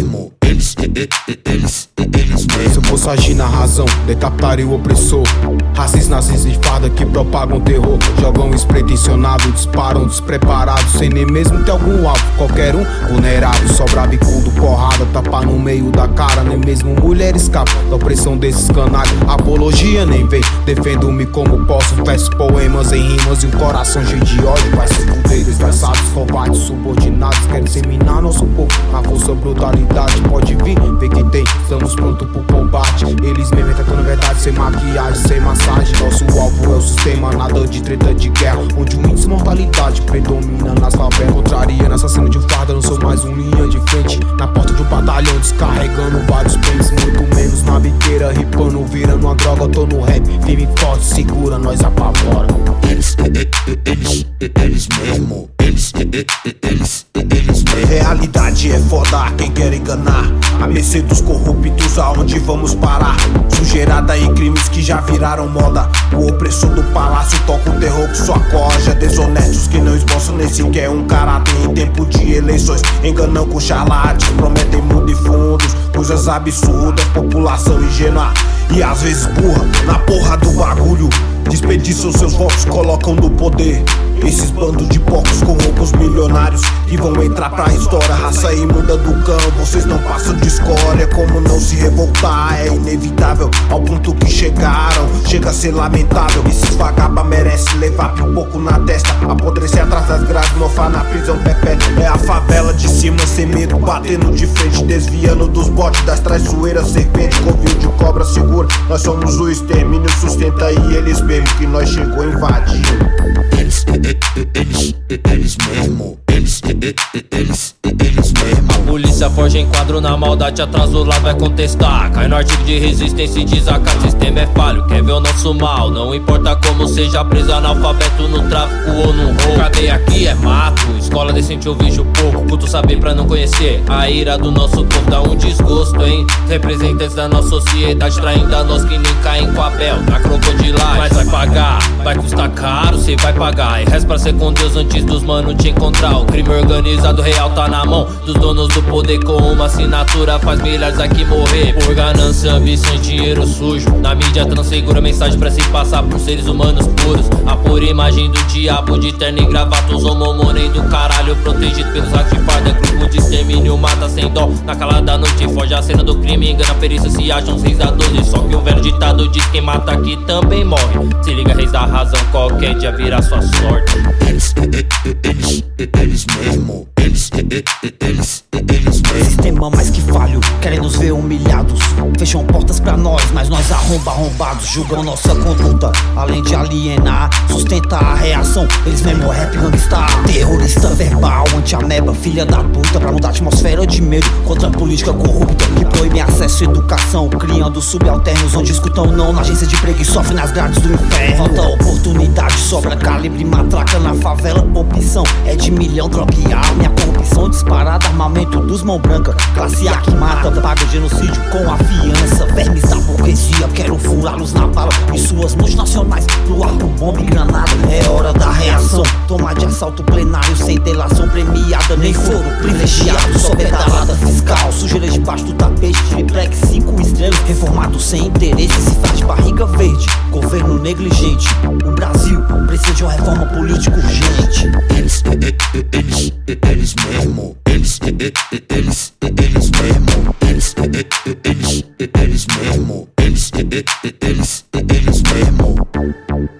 mesmo, eles mesmo. Se eu fosse agir na razão, decapitaria o opressor. Racistas, nazistas de farda que propagam terror, jogam spray tensionado, disparam despreparados, sem nem mesmo ter algum alvo. Qualquer um vulnerável, sobra bicudo, porrada, tapa no meio da cara. Nem mesmo mulher escapa da opressão desses canalhas. Apologia nem vem, defendo-me como posso. Versos, poemas em rimas e um coração cheio de ódio. Vai se fuder, disfarçados, covardes, subordinados, querem seminar nosso povo na força, brutalidade. Pode vir, vê que tem, estamos prontos pro combate. Eles mesmo tratando a verdade, sem maquiagem, sem massagem. Nosso alvo é o sistema, nada de treta de guerra, onde o índice de mortalidade predomina nas favelas. Contraria nessa cena de farda, não sou mais um linha de frente na porta de um batalhão, descarregando vários pentes. Muito menos na biqueira, ripando, virando uma droga. Tô no rap, firme e forte, segura, nós apavora. Eles mesmo, eles mesmo. Realidade é foda, quem quer enganar. A mercê dos corruptos, aonde vamos parar? Sujeirada e crimes que já viraram moda. O opressor do palácio toca o terror que só corja. Desonestos que não esboçam nem sequer um caráter em tempo de eleições. Enganam com charlatães, prometem mundo e fundos, coisas absurdas, população ingênua e às vezes burra. Na porra do bagulho, desperdiçam seus votos, colocam no poder esses bandos de porcos com roucos milionários que vão entrar pra história. Raça imunda do cão, vocês não passam de escória. Como não se revoltar, é inevitável. Ao ponto que chegaram, chega a ser lamentável. Esses vagabas merecem levar pipoco na testa, apodrecer atrás das grades, mofar na prisão perpétua. É a favela de cima sem medo, batendo de frente, desviando dos botes das traiçoeiras. Serpente, covil de cobra segura. Nós somos o extermínio, sustenta e eles mesmo que nós chegou invadindo. Eles mesmo, eles mesmo. A polícia forja em quadro na maldade, atrás do lado vai contestar. Cai no artigo de resistência e desacato, o sistema é falho, quer ver o nosso mal. Não importa como seja preso, analfabeto no tráfico ou no roubo. Cadeia aqui é mato, escola decente eu vejo pouco. Culto saber pra não conhecer, a ira do nosso povo dá um desgosto, hein. Representantes da nossa sociedade traindo a nós que nem caem com a Bel na crocodilagem. Mas vai pagar, vai custar caro, cê vai pagar. E resta pra ser com Deus antes dos mano te encontrar. O crime organizado real tá na mão dos donos do poder, com uma assinatura faz milhares aqui morrer. Por ganância, ambição e dinheiro sujo, na mídia transegura mensagem pra se passar por seres humanos puros. A pura imagem do diabo de terno e gravata, os homomoney do caralho, protegido pelos hacks de farda. Grupo de extermínio mata sem dó, na calada da noite foge a cena do crime, engana a perícia, se acham 6 a 12. Só que o velho ditado diz: quem mata aqui também morre. Se liga, reis da razão, qualquer dia vira sua sorte. Eles mesmo, eles mesmo. Sistema mais que falho, querem nos ver humilhados. Fecham portas pra nós, mas nós arrombados. Julgam nossa conduta, além de alienar, sustenta a reação. Eles mesmo rap gangsta, terrorista verbal, anti-ameba, filha da puta. Pra mudar a atmosfera de medo, contra a política corrupta que proíbe acesso à educação, criando subalternos onde escutam não na agência de emprego e sofrem nas grades do inferno. Falta oportunidade, sobra calibre, matraca na favela. Opção é de milhão, droga e arma. A corrupção disparada, armamento dos mão branca. Classe A que mata, paga genocídio com a fiança. Vermes da burguesia, quero furá-los na bala. E suas multinacionais pro ar com bomba e granada. É hora da reação, toma de assalto plenário, sem delação premiada, nem foro privilegiado. Só pedalada fiscal, sujeira debaixo do tapete. Triplex 5 estrelas, reformado sem interesse, se faz de barriga verde. Governo negligente, o Brasil precisa de uma reforma política urgente. Eles mesmo, eles mesmo, eles mesmo, eles mesmo.